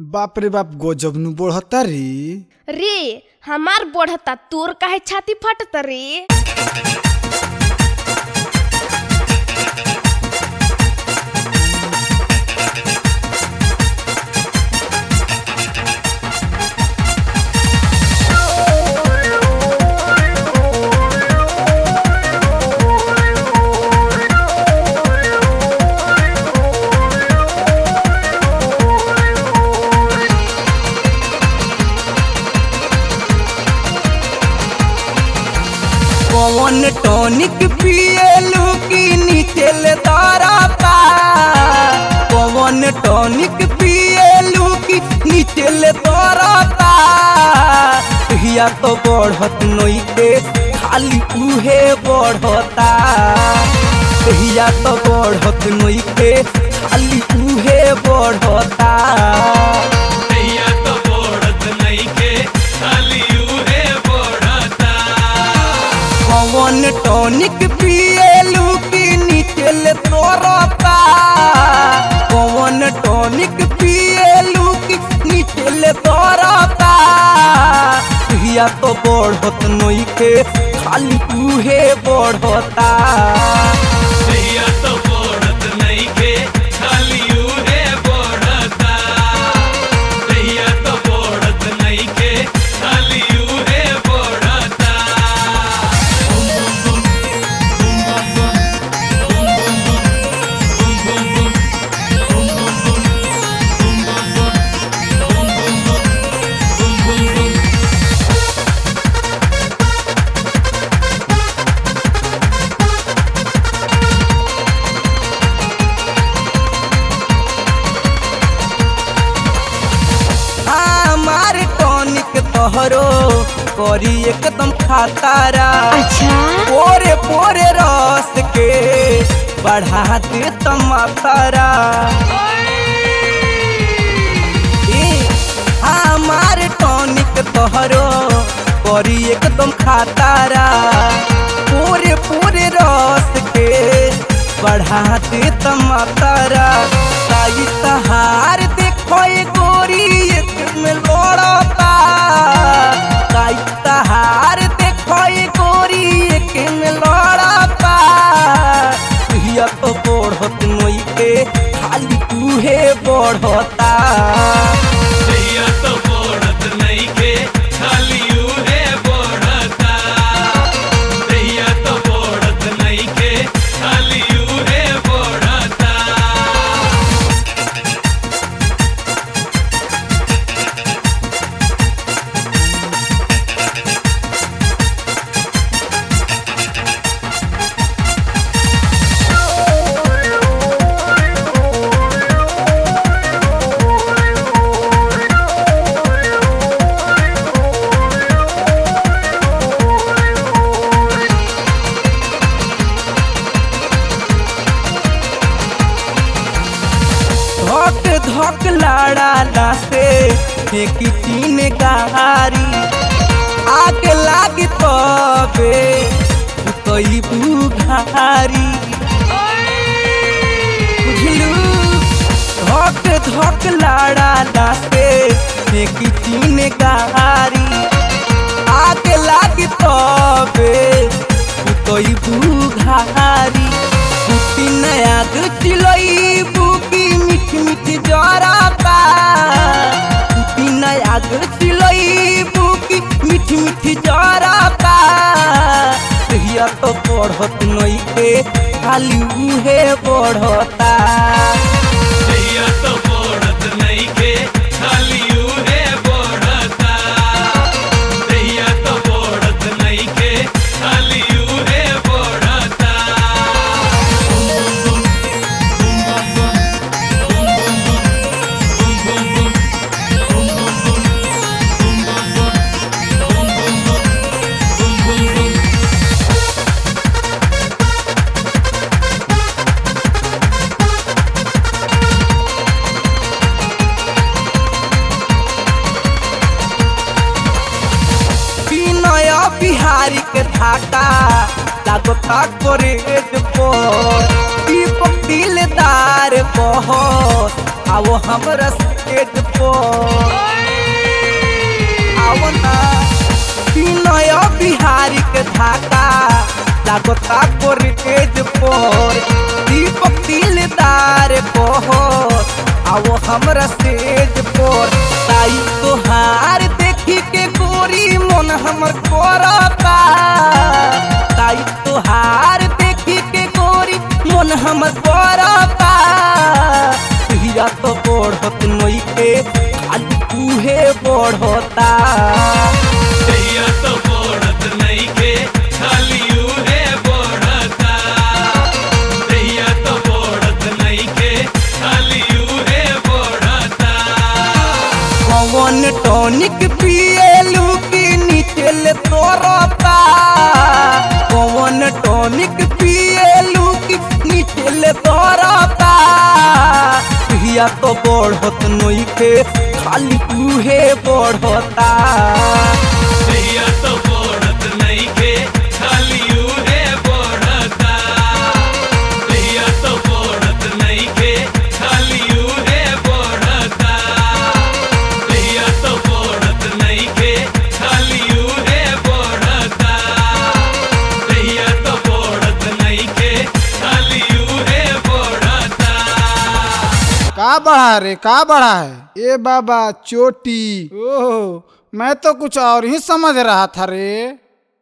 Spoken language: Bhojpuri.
बाप रे बाप गजब नु बढ़ता रे। रे हमार बढ़ता तोर काहे छाती फटता रे। कौन टॉनिक पिएलू की नीचे ले तारा पा। कौन टॉनिक पिएलू की नीचे ले तारा पा। हिया तो बढ़त नइखे खाली उहे बढ़ता। हिया तो बढ़त नइखे खाली उहे बढ़ता। हिया तो बढ़त नइखे खाली उहे बढ़ता। कौन टॉनिक पिएलू की नीचे ले तोरता। कौन टॉनिक पिएलू की नीचे ले तोरता। हिया तो बढ़त नइखे खाली उहे बढ़ता। हिया तो बढ़त नइखे खाली उहे बढ़ता। हिया तो बढ़त नइखे खाली उहे बढ़ता। हमार टॉनिक तोहरो करी एकदम खातारा। अच्छा पोरे पोरे रस के बढ़ा दे तमातारा। हमार टॉनिक तोहरो करी एकदम खातारा। पोरे पोरे रस के बढ़ा दे तमातारा। ताई तहार देखो ये गोरी एक में लड़ता। ताई तहार देखो ये गोरी एक में लड़ता। हिया तो बढ़त नइखे खाली उहे बढ़ता। हिया तो बढ़त नइखे खाली उहे बढ़ता। हिया तो बढ़त नइखे खाली उहे बढ़ता। धक धक लड़ा से फेंकी तीन गारी। आगे लागी तबे कई बुघारी। बुझलू धक धक लड़ा से फेंकी तीन गारी। आगे लागी तबे कई बुघारी। बुकी नया चिलई बुकी मीठ मीठ जराता। बुकी नया चिलई बुकी मीठ मीठ जराता। हिया तो बढ़त नइखे खाली उहे बढ़ता। हिया तो बढ़त नइखे खाली उहे बढ़ता। हिया तो बढ़त नइखे खाली उहे बढ़ता। बिहारी के धाका लागता करेज पर दीपक दिलदार बहुत आओ हमरा स्टेज पर आओ ना विनय बिहारी के धाका लागता करेज पर दीपक दिलदार बहुत आओ हमरा स्टेज पर ताई तोहार देखी के गोरी मन हमर करता ताई तोहार देखी के गोरी मन हमर करता हिया तो बढ़त नइखे खाली तूहे बढ़ता दैया तो बढ़त नइखे खाली उहे बढ़ता दैया तो बढ़त नइखे खाली उहे बढ़ता कौन टॉनिक पिएलू की नीचे तोरता कौन टॉनिक पिएलू की नीचे तोरता हिया तो बढ़त नइखे खाली तूहे बढ़ता दैया तो बढ़त नइखे खाली उहे बढ़ता दैया तो बढ़त नइखे खाली उहे बढ़ता दैया तो बढ़त नइखे खाली उहे बढ़ता दैया तो बढ़त नइखे खाली उहे बढ़ता का बढ़ा रे का बढ़ा है? ए बाबा चोटी। ओह मैं तो कुछ और ही समझ रहा था रे।